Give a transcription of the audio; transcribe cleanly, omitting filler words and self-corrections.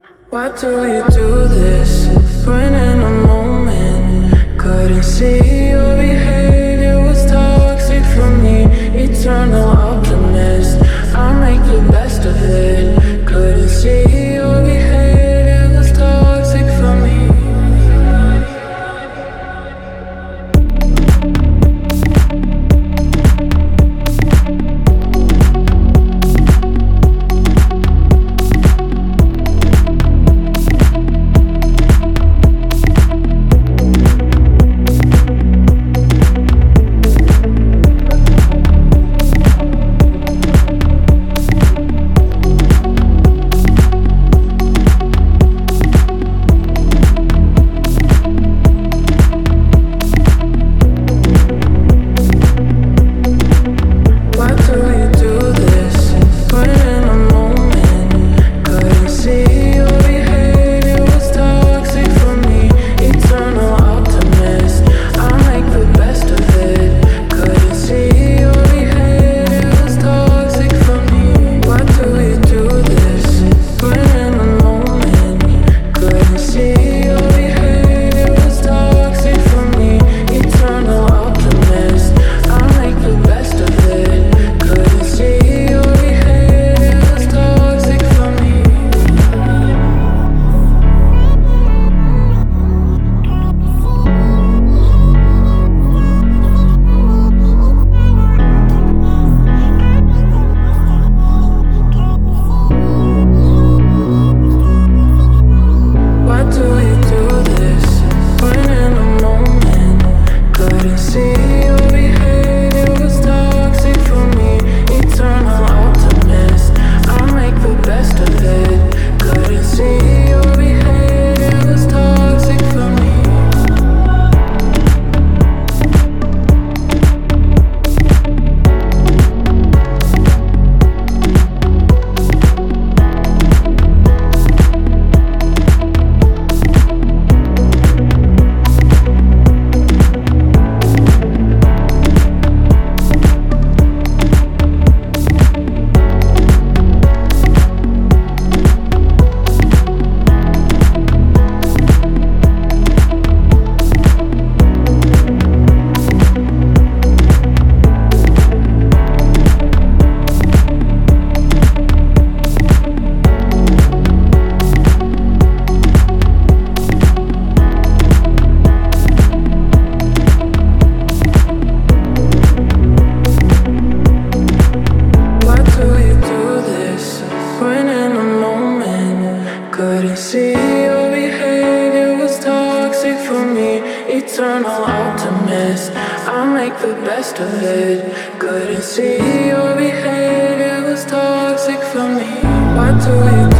Why do you do this? When in a moment, couldn't see your behavior was toxic for me. Eternal optimist, I make the best of it. Couldn't see your behavior was toxic for me. Couldn't see your behavior was toxic for me. Eternal optimist, I make the best of it. Couldn't see your behavior was toxic for me. Why do you